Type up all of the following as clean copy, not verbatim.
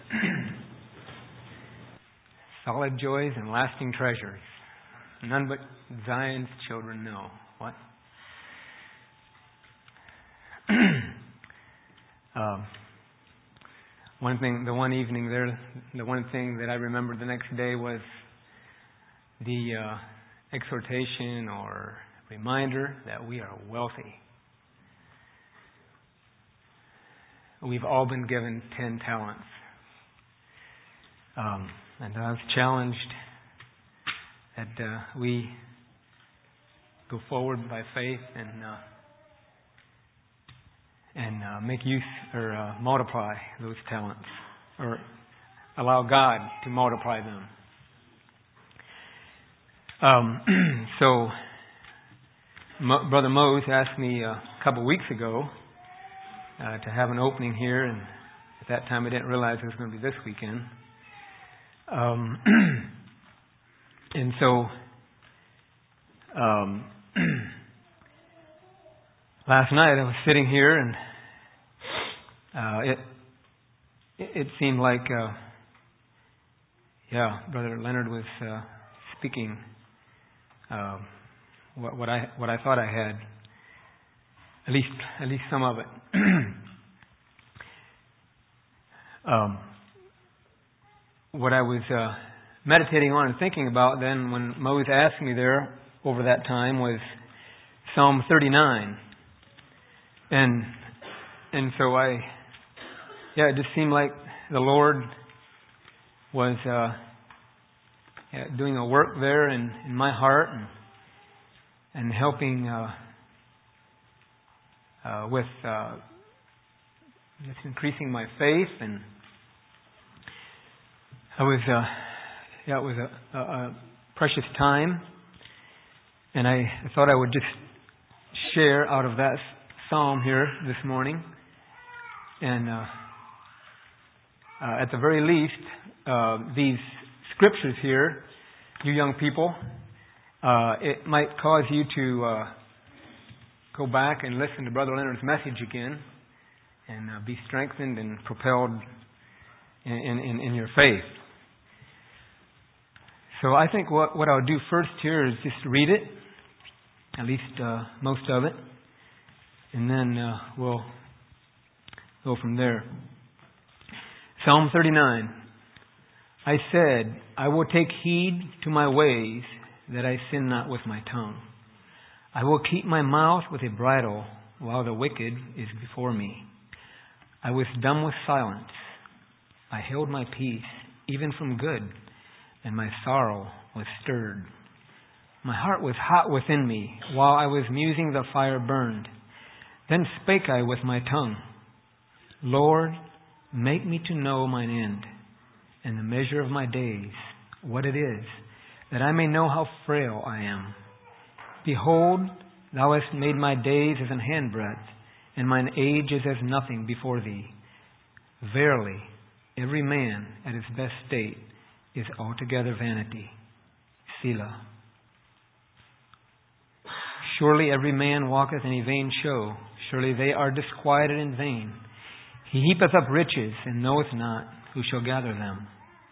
Solid joys and lasting treasures. None but Zion's children know. What? The one evening there, the one thing that I remembered the next day was the exhortation or reminder that we are wealthy. We've all been given 10 talents. And I was challenged that we go forward by faith and make use or multiply those talents, or allow God to multiply them. So Brother Mose asked me a couple weeks ago to have an opening here, and at that time I didn't realize it was going to be this weekend. And so last night I was sitting here, and it seemed like Brother Leonard was speaking what I thought I had, at least some of it. What I was meditating on and thinking about then when Mose asked me there over that time was Psalm 39. And so it just seemed like the Lord was doing a work there in my heart and helping with just increasing my faith. And it was a precious time, and I thought I would just share out of that psalm here this morning. And at the very least, these scriptures here, you young people, it might cause you to go back and listen to Brother Leonard's message again and be strengthened and propelled in your faith. So I think what I'll do first here is just read it, at least most of it, and then we'll go from there. Psalm 39. I said, I will take heed to my ways, that I sin not with my tongue. I will keep my mouth with a bridle, while the wicked is before me. I was dumb with silence. I held my peace, even from good, and my sorrow was stirred. My heart was hot within me, while I was musing the fire burned. Then spake I with my tongue, Lord, make me to know mine end, and the measure of my days, what it is, that I may know how frail I am. Behold, thou hast made my days as an handbreadth, and mine age is as nothing before thee. Verily, every man at his best state is altogether vanity. Selah. Surely every man walketh in a vain show. Surely they are disquieted in vain. He heapeth up riches, and knoweth not who shall gather them.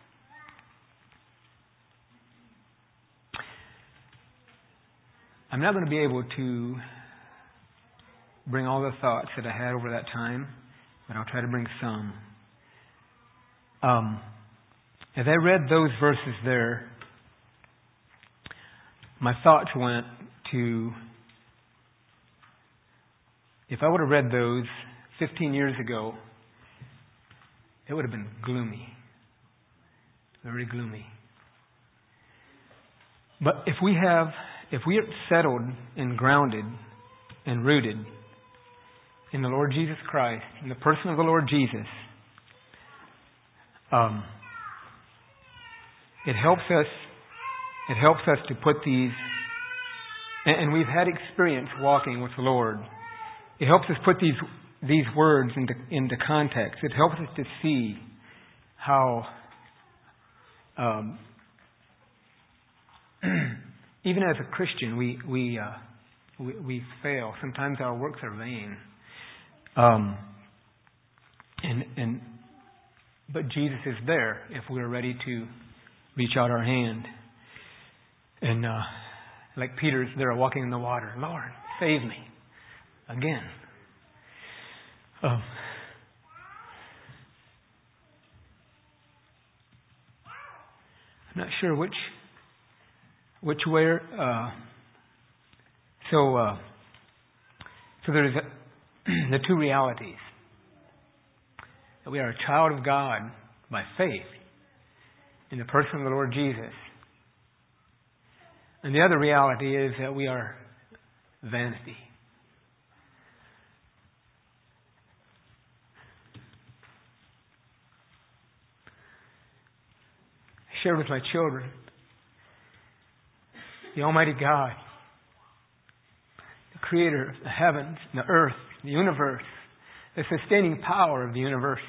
I'm not going to be able to bring all the thoughts that I had over that time, but I'll try to bring some. As I read those verses there, my thoughts went to, if I would have read those 15 years ago, it would have been gloomy. Very gloomy. But if we are settled and grounded and rooted in the Lord Jesus Christ, in the person of the Lord Jesus, it helps us to put these, and we've had experience walking with the Lord. It helps us put these words into context. It helps us to see how even as a Christian we fail. Sometimes our works are vain. And But Jesus is there if we're ready to reach out our hand. And like Peter's there walking in the water. Lord, save me. Again. I'm not sure which way. So there's the two realities. That we are a child of God by faith in the person of the Lord Jesus. And the other reality is that we are vanity. I shared with my children the Almighty God, the Creator of the heavens, the earth, the universe, the sustaining power of the universe.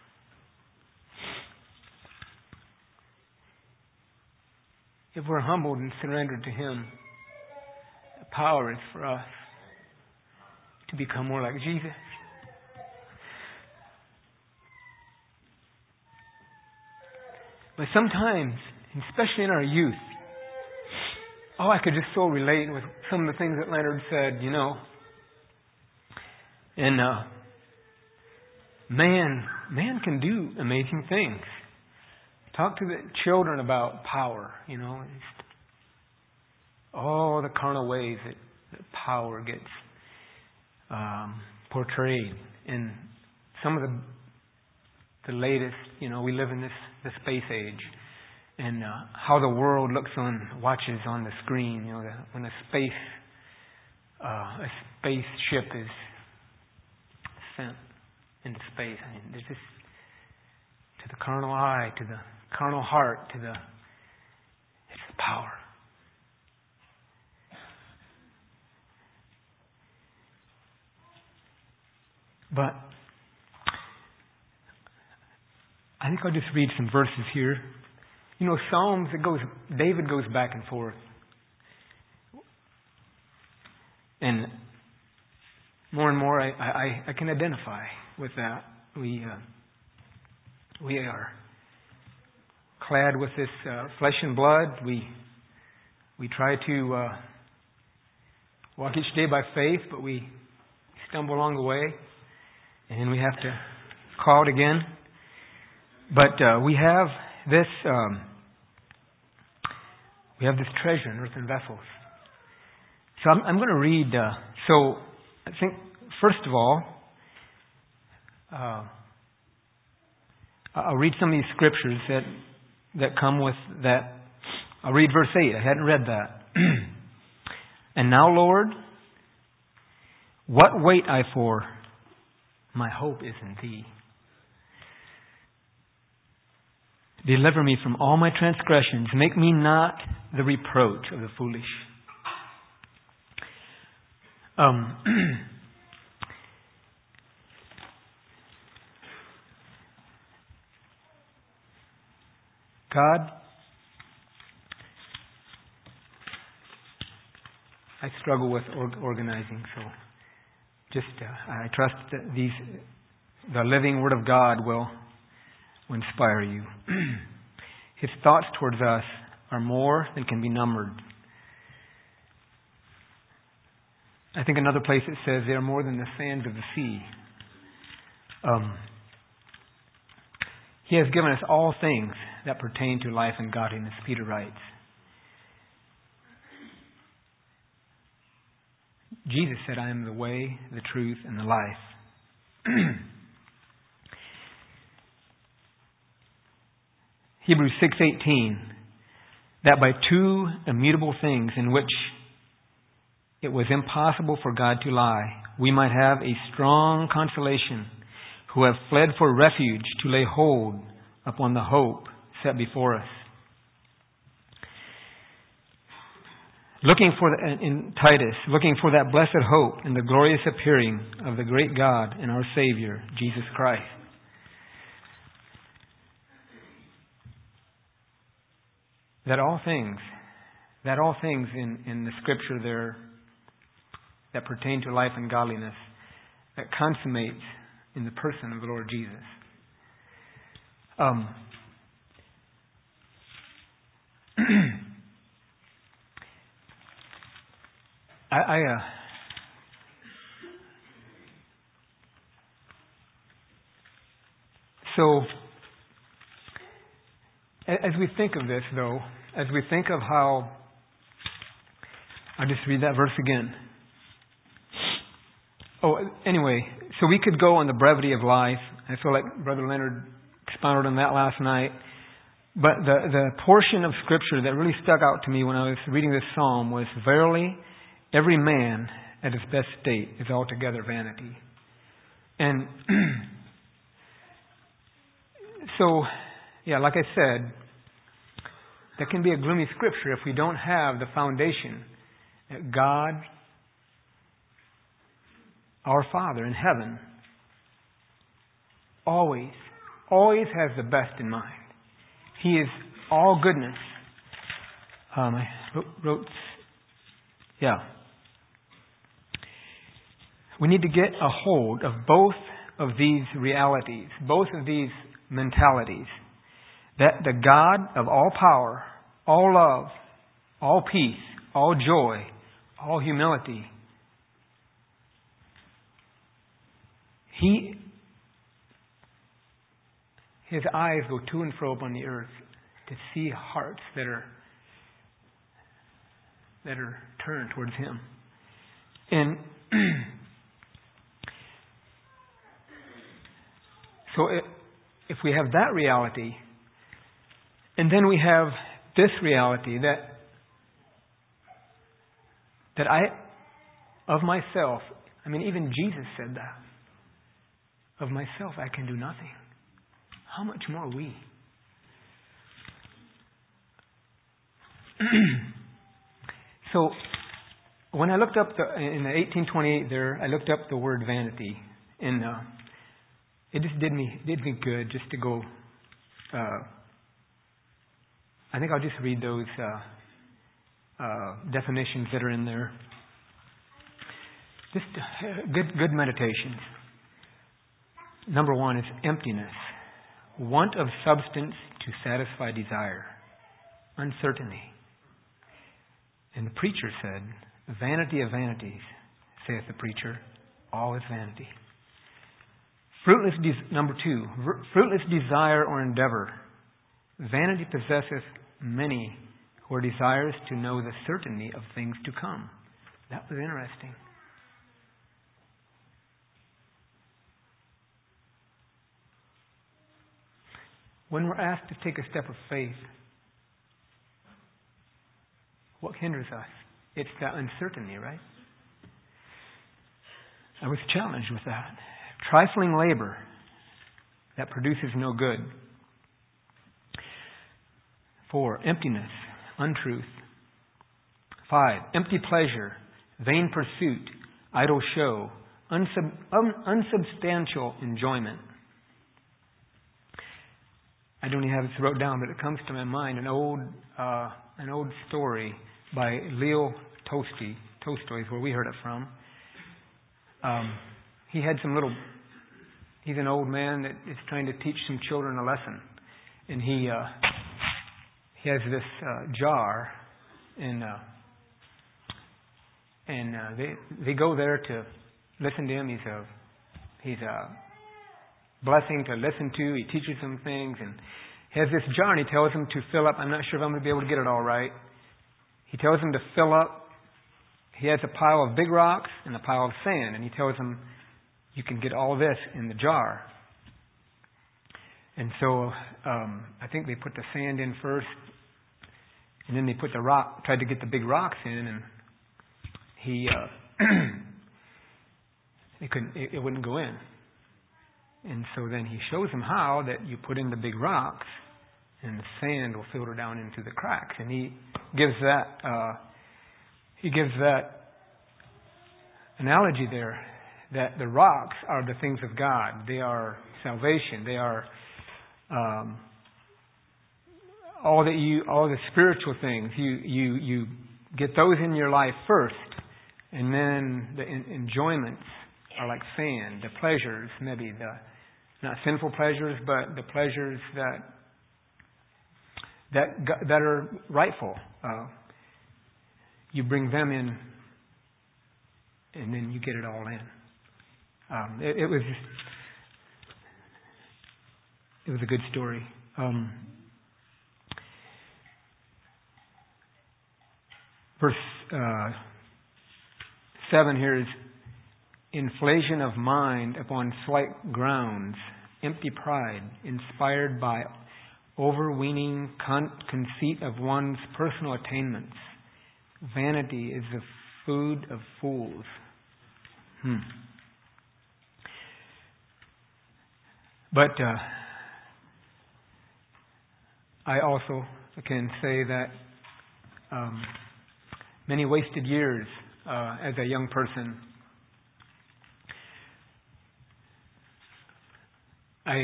If we're humbled and surrendered to Him, the power is for us to become more like Jesus. But sometimes, especially in our youth, I could just so relate with some of the things that Leonard said, And man can do amazing things. Talk to the children about power, all the carnal ways that power gets portrayed. And some of the latest, we live in this space age. And how the world watches on the screen, when a spaceship is sent into space. I mean, there's this, to the carnal eye, to the carnal heart, it's the power. But I think I'll just read some verses here. Psalms, David goes back and forth. And more, I can identify with that. We are clad with this flesh and blood. We try to walk each day by faith, but we stumble along the way. And we have to call it again. But we have this treasure in earthen vessels. So I'm going to read. So I think first of all, I'll read some of these scriptures that come with that. I'll read verse 8. I hadn't read that. And now, Lord, what wait I for? My hope is in Thee. Deliver me from all my transgressions. Make me not the reproach of the foolish. God, I struggle with organizing, so I trust that the living Word of God will inspire you. His thoughts towards us are more than can be numbered. I think another place it says they are more than the sands of the sea. He has given us all things that pertain to life and godliness, Peter writes. Jesus said, I am the way, the truth, and the life. Hebrews 6:18, that by two immutable things in which it was impossible for God to lie, we might have a strong consolation, who have fled for refuge to lay hold upon the hope set before us. In Titus, looking for that blessed hope and the glorious appearing of the great God and our Savior, Jesus Christ. That all things in the Scripture there that pertain to life and godliness, that consummates in the person of the Lord Jesus. So, as we think of this, though, as we think of how, I'll just read that verse again. Oh, anyway, so we could go on the brevity of life. I feel like Brother Leonard expounded on that last night. But the portion of Scripture that really stuck out to me when I was reading this psalm was, verily, every man at his best state is altogether vanity. And so, yeah, like I said, that can be a gloomy Scripture if we don't have the foundation that God, our Father in heaven, always has the best in mind. He is all goodness. I wrote, we need to get a hold of both of these realities, both of these mentalities. That the God of all power, all love, all peace, all joy, all humility, His eyes go to and fro upon the earth to see hearts that are turned towards Him. And so if we have that reality, and then we have this reality that I, of myself, I mean, even Jesus said that. Of myself I can do nothing. How much more we? So, when I looked up in the 1828 there, I looked up the word vanity, and it just did me good just to go. I think I'll just read those definitions that are in there. Just good meditations. Number one is emptiness. Want of substance to satisfy desire. Uncertainty. And the preacher said, vanity of vanities, saith the preacher, all is vanity. Number two, fruitless desire or endeavor. Vanity possesseth many who are desirous to know the certainty of things to come. That was interesting. When we're asked to take a step of faith, what hinders us? It's that uncertainty, right? I was challenged with that. Trifling labor that produces no good. 4, emptiness, untruth. 5, empty pleasure, vain pursuit, idle show, unsubstantial enjoyment. I don't even have this wrote down, but it comes to my mind an old story by Leo Tolstoy is where we heard it from. He had he's an old man that is trying to teach some children a lesson, and he has this jar, and they go there to listen to him. He's a blessing to listen to. He teaches them things, and he has this jar, and he tells them to fill up. I'm not sure if I'm going to be able to get it all right. He tells them to fill up. He has a pile of big rocks and a pile of sand, and he tells them, you can get all of this in the jar. And so I think they put the sand in first, and then they put tried to get the big rocks in, and it wouldn't go in. And so then he shows them how that you put in the big rocks and the sand will filter down into the cracks. And he gives that analogy there that the rocks are the things of God. They are salvation. They are all the spiritual things. You get those in your life first, and then the enjoyments are like sand. The pleasures, maybe not sinful pleasures, but the pleasures that are rightful. You bring them in, and then you get it all in. It was a good story. Verse 7 here is inflation of mind upon slight grounds, empty pride, inspired by overweening conceit of one's personal attainments. Vanity is the food of fools. But I also can say that many wasted years as a young person. I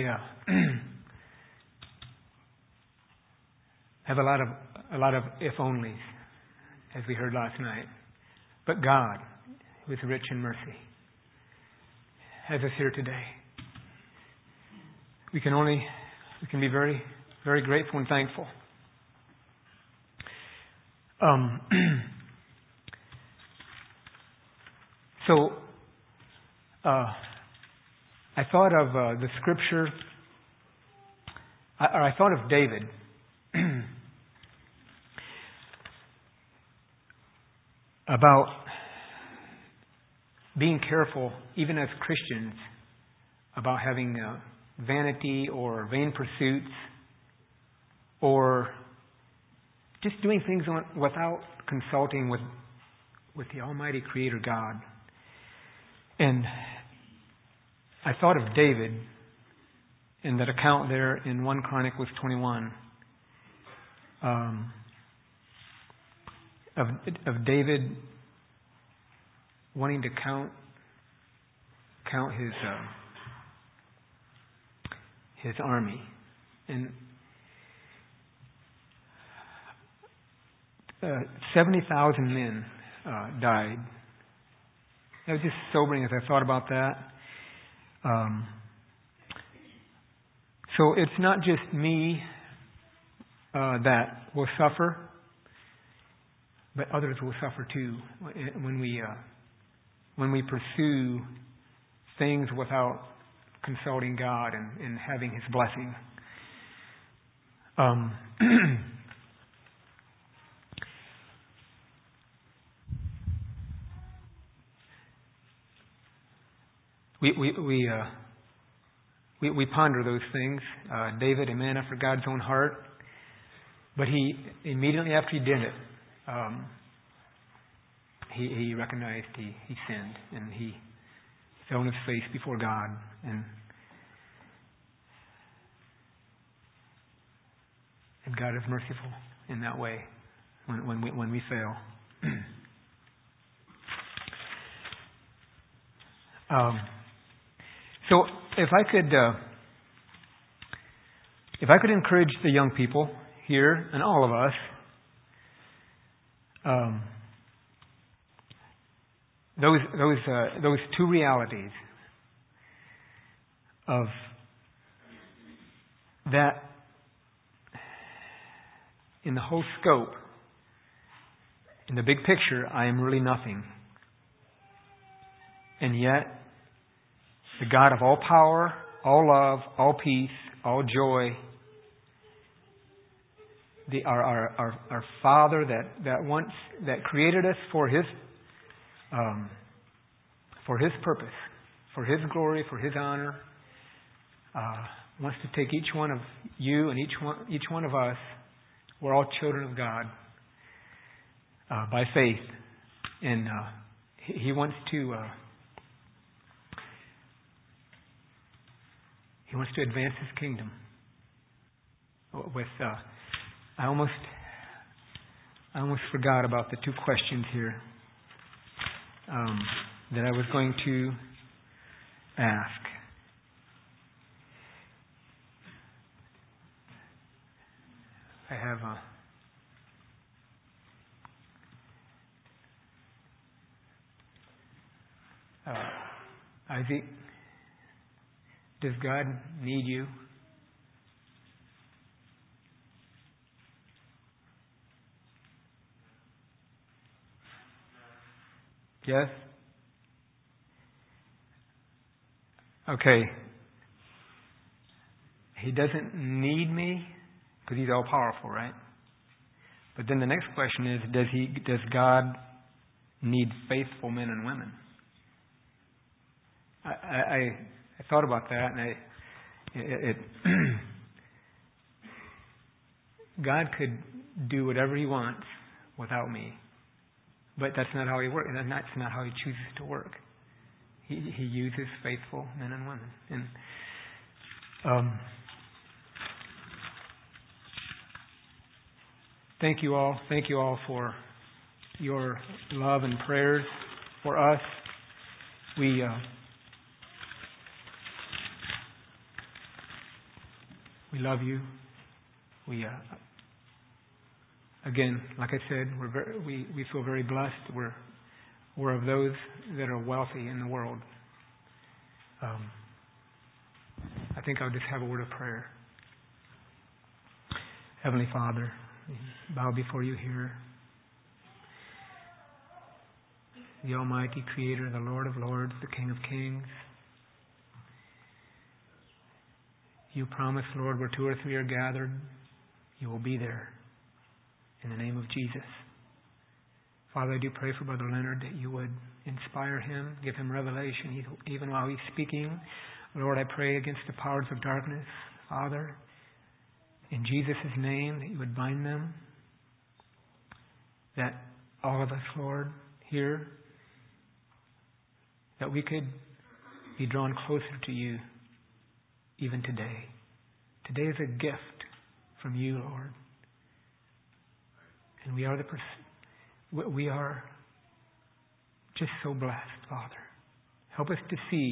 have a lot of if onlys, as we heard last night. But God, who is rich in mercy, has us here today. We can be very, very grateful and thankful. So, I thought of the scripture, I thought of David. About being careful, even as Christians, about having vanity or vain pursuits, or just doing things without consulting with the Almighty Creator God. And I thought of David in that account there in 1 Chronicles 21 of David wanting to count his army, and 70,000 men died. It was just sobering as I thought about that. So it's not just me that will suffer, but others will suffer too when we pursue things without consulting God and having His blessing. We ponder those things. David, a man after God's own heart, but he immediately after he did it, he recognized he sinned, and he fell on his face before God, and God is merciful in that way when we fail. So if I could encourage the young people here and all of us, those two realities of that in the whole scope, in the big picture, I am really nothing. And yet, the God of all power, all love, all peace, all joy, our Father that created us for His purpose, for His glory, for His honor, wants to take each one of you and each one of us. We're all children of God by faith, and He wants to. He wants to advance His kingdom. I almost forgot about the two questions here that I was going to ask. I have Isaac. Does God need you? Yes? Okay. He doesn't need me because He's all powerful, right? But then the next question is, does God need faithful men and women? I thought about that, and God could do whatever He wants without me, but that's not how He works. And that's not how He chooses to work. He uses faithful men and women. And thank you all. Thank you all for your love and prayers for us. We love you. We again, like I said, we feel very blessed. We're of those that are wealthy in the world. I think I'll just have a word of prayer. Heavenly Father, we bow before you here. The Almighty Creator, the Lord of Lords, the King of Kings. You promise, Lord, where 2 or 3 are gathered, you will be there. In the name of Jesus. Father, I do pray for Brother Leonard that you would inspire him, give him revelation even while he's speaking. Lord, I pray against the powers of darkness. Father, in Jesus' name, that you would bind them. That all of us, Lord, here, that we could be drawn closer to you even today. Today is a gift from you, Lord. And we are just so blessed, Father. Help us to see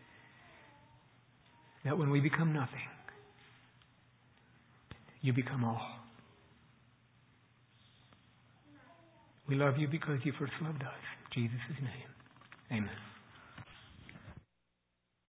that when we become nothing, you become all. We love you because you first loved us. In Jesus' name, amen.